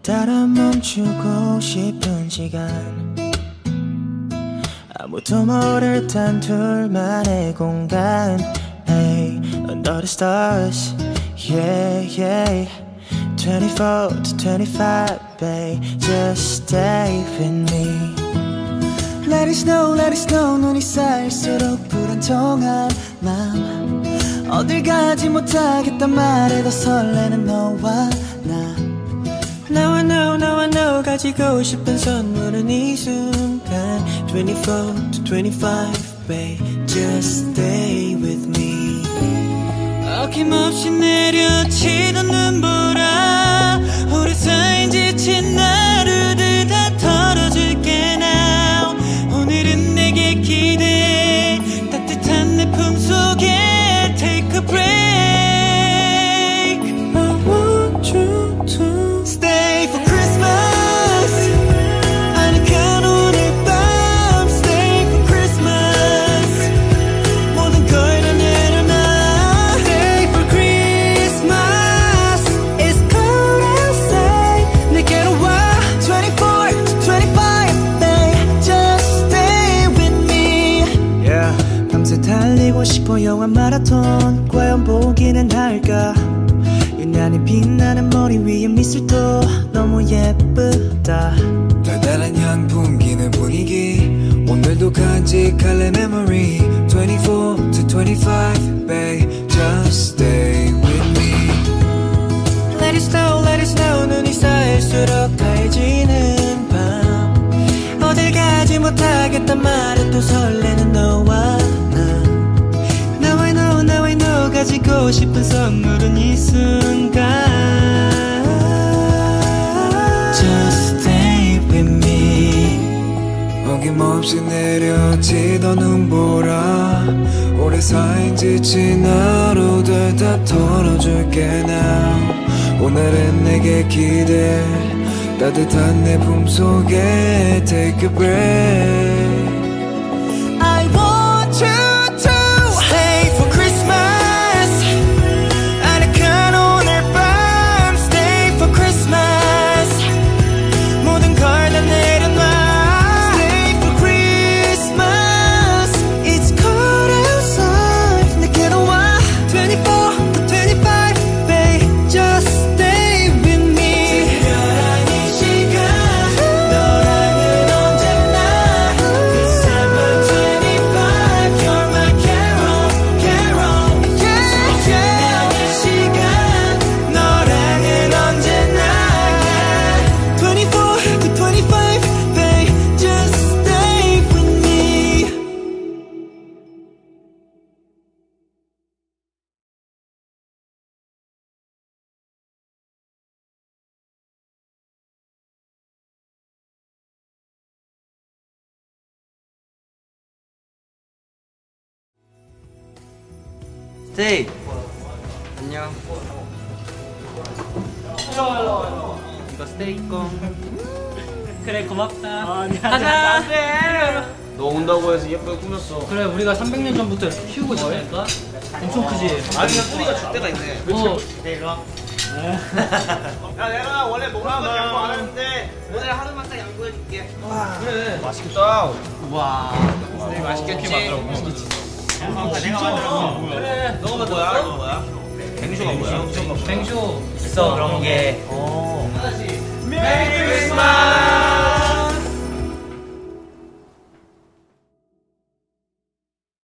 오늘따라 멈추고 싶은 시간 아무도 모를 단 둘만의 공간 Hey, under the stars Yeah, yeah 24 to 25, babe Just stay with me Let it snow 눈이 쌓일수록 불안정한 맘 어딜 가지 못하겠단 말에 더 설레는 너와 나 Now I know 가지고 싶은 선물은 이 순간 24 to 25, babe Just stay with me 어김없이 내려치던 눈보라 우리 사이 지친 하루들 다 털어줄게 now 오늘은 내게 기대 따뜻한 내 품속에 Take a break I want you to Stay for Christmas 아늑한 오늘 밤 Stay for Christmas 모든 걸 다 내려놔 Stay for Christmas It's cold outside 내게로 와 24 to 25 babe Just stay with me Yeah 밤새 달리고 싶어 영화 마라톤 과연 보기는 할까 유난히 빛나는 머리 위에 미술도 너무 예쁘다 달달한 향 풍기는 분위기 오늘도 간직할래 memory 24 to 25 babe Just stay with me Let it snow 눈이 쌓일수록 하얘지는 밤 어딜 가지 못하겠단 말에 또 설레는 너와 나 Now I know 가지고 싶은 선물은 이 순간 Just stay with me 어김없이 내려치던 눈보라 오래 쌓인 지친 하루들 다 털어줄게 now 오늘은 내게 기대 따뜻한 내 품속에 Take a break I want you to Stay for Christmas 아늑한 오늘 밤 Stay for Christmas 모든 걸 다 내려놔 Stay for Christmas It's cold outside 내게로 와 24 to 25 babe Just stay with me 특별한 이 시간 너랑은 언제나 December 25 You're my carol 특별한 이 시간 너랑은 언제나 24 to 25 babe Just stay with me 스테이 안녕 이거 스테이 거 그래 고맙다 가자 너 온다고 해서 예쁘게 꾸몄어. 그래 우리가 300년 전부터 이렇게 키우고 있다니까 엄청 크지 아니 그냥 뿌리가 줄 때가 있네. 네 일로 와. 야 내가 원래 목라면 양보 안 하는데 오늘 하루만 딱 양보해줄게. 그래 맛있겠다. 와 맛있겠지. 내가 만들어. 그래 너가 뭐야? 이거 뭐야? 뱅쇼가 뭐야? 뱅쇼 있어 그런 게 메리 크리스마스.